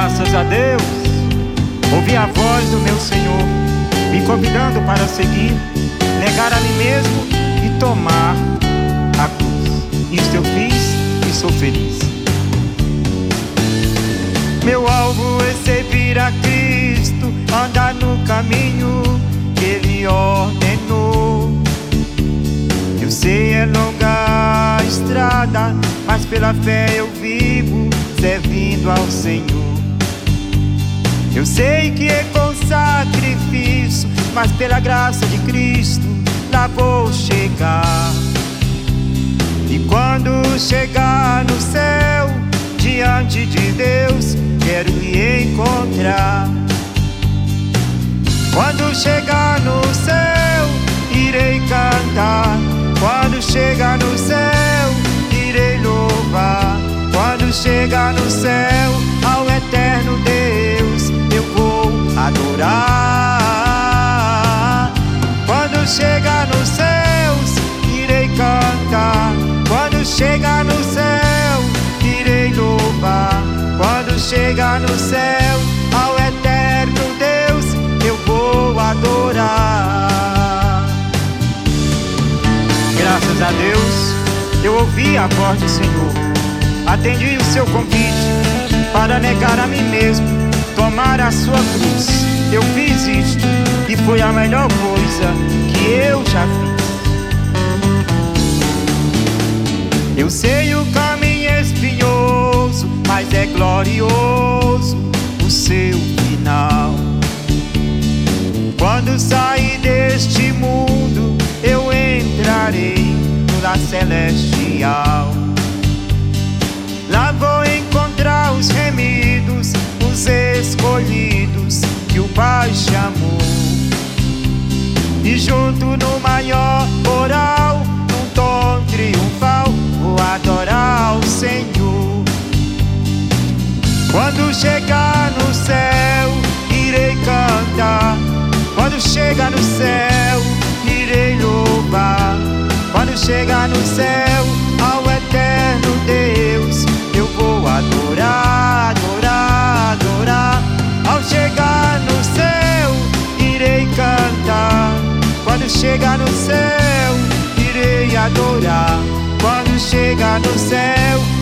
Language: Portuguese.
Graças a Deus, ouvi a voz do meu Senhor me convidando para seguir, negar a mim mesmo e tomar a cruz. Isto eu fiz e sou feliz. Meu alvo é servir a Cristo, andar no caminho que Ele ordenou. Eu sei, é longa a estrada, mas pela fé eu vivo, servindo ao Senhor. Eu sei que é com sacrifício, mas pela graça de Cristo lá vou chegar. E quando chegar no céu, diante de Deus, quero lhe encontrar. Quando chegar no céu, irei cantar. Quando chegar no céu, irei louvar. Quando chegar no céu, ao eterno Deus eu vou adorar. Quando chegar nos céus, irei cantar. Quando chegar no céu, irei louvar. Quando chegar no céu, ao eterno Deus eu vou adorar. Graças a Deus, eu ouvi a voz do Senhor, atendi o seu convite para negar a mim mesmo, tomar a sua cruz. Eu fiz isto e foi a melhor coisa que eu já fiz. Eu sei o caminho é espinhoso, mas é glorioso o seu final. Quando sair deste mundo, eu entrarei no lar celestial. Lá vou encontrar os remidos, os escolhidos que o Pai chamou. E junto no maior coral, num tom triunfal, vou adorar o Senhor. Quando chegar no céu, irei cantar. Quando chegar no céu, irei louvar. Quando chegar no céu, ao eterno Deus eu vou adorar, adorar, adorar. Ao chegar no céu, irei cantar. Quando chegar no céu, irei adorar. Quando chegar no céu,